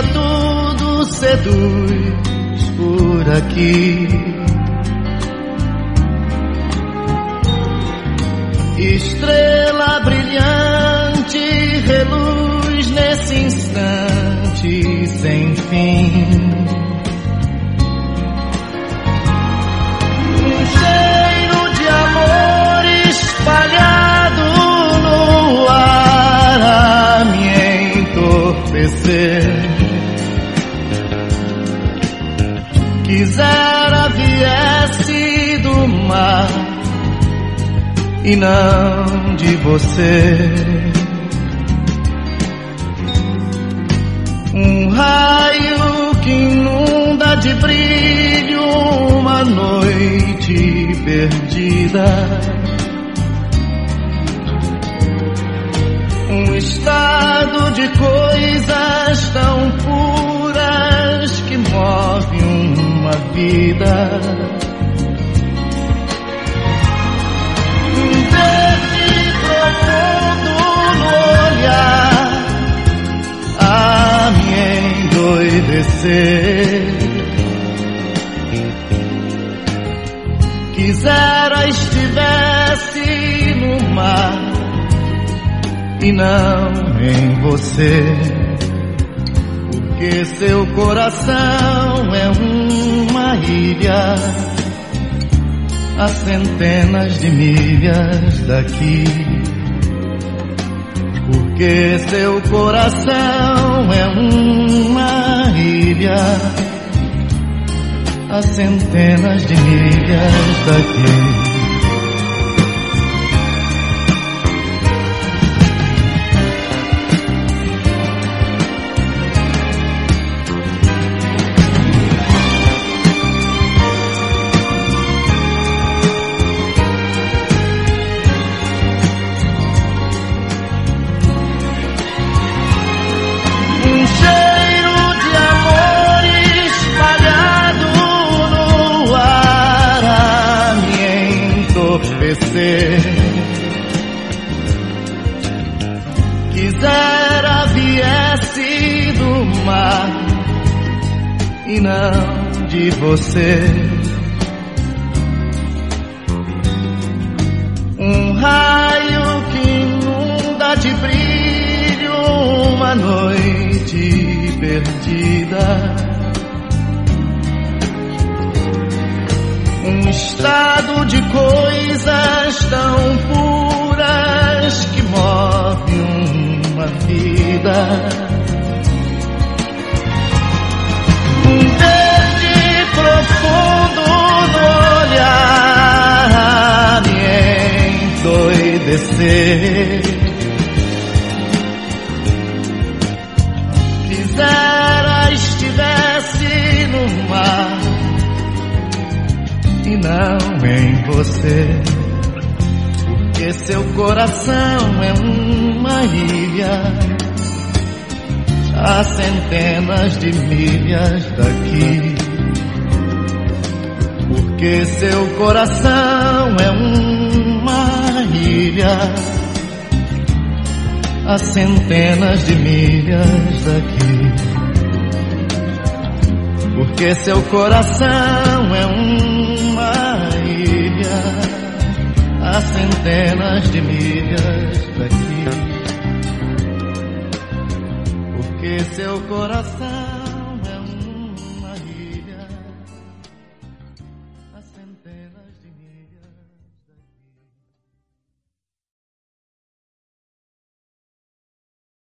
vida tudo seduz por aqui. Estrela brilhante reluz nesse instante sem fim. Um cheiro de amor espalhado no ar a me entorpecer. Quisera viesse do mar e não de você. Um raio que inunda de brilho uma noite perdida. Um estado de coisas tão puras que move uma vida. A me endoidecer. Quisera estivesse no mar e não em você, porque seu coração é uma ilha a centenas de milhas daqui. Porque seu coração é uma ilha a centenas de milhas daqui. Quisera viesse do mar e não de você. Um raio que inunda de brilho uma noite perdida. Um estado de coisas tão puras que move uma vida. Um verde profundo no olhar a me endoidecer. Quisera estivesse no mar e não em você, porque seu coração é uma ilha a centenas de milhas daqui. Porque seu coração é uma ilha a centenas de milhas daqui. Porque seu coração é uma ilha a centenas de milhas daqui. Porque seu coração é uma ilha a centenas de milhas.